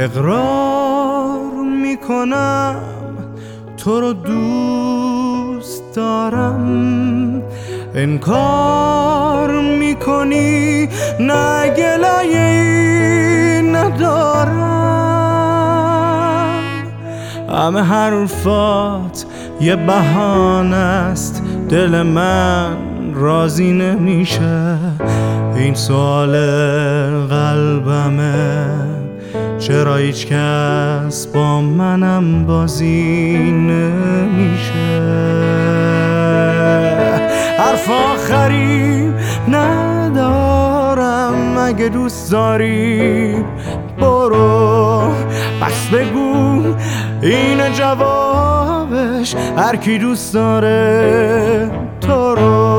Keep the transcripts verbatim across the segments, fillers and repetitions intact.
اقرار میکنم تو رو دوست دارم، انکار میکنی نه گلایه‌ای ندارم. همه حرفات یه بهانه است، دل من راضی نمیشه. این سوال قلبمه، چرا هیچ کس با منم بازی نمیشه. حرف آخری ندارم، اگه دوست داری برو، بس بگو این جوابش، هر کی دوست داره تو رو.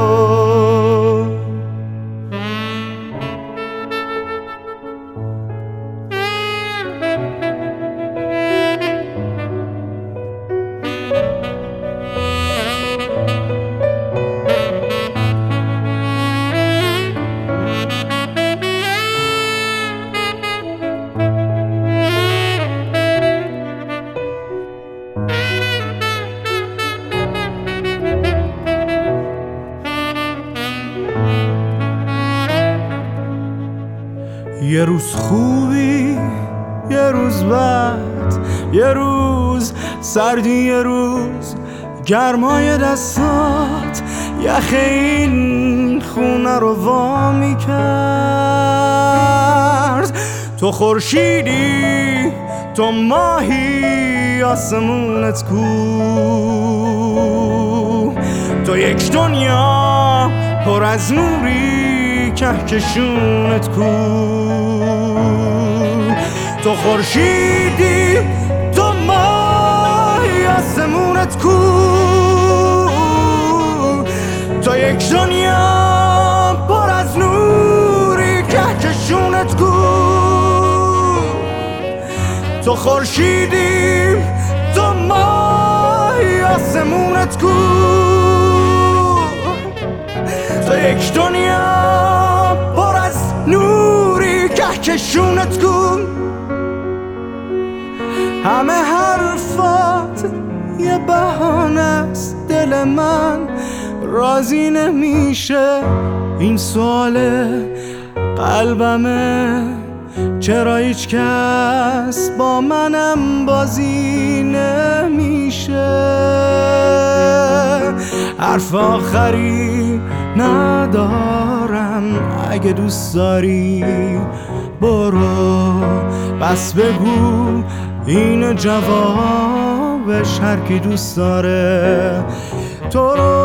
یه روز خوبی، یه روز بد، یه روز سردی، یه روز گرمای دستات یخ این خونه رو وا میکرد. تو خورشیدی، تو ماهی، آسمونت کو، تو یک دنیا پر از نوری، کهکشونت کو. تو خورشیدی، تو ماهی، آسمونت کو، تو یک دنیا پر از نوری، کهکشونت کو. تو خورشیدی، تو ماهی، آسمونت کو، تو یک دنیا پر از نوری، کهکشونت کو. همه حرفات یه بهانه است، دل من راضی نمیشه. این سوال قلبمه، چرا هیچ کس با منم بازی نمیشه. حرف آخری ندارم، اگه دوست داری برو، بس بگو این جوابش، هر کی دوست داره تو رو.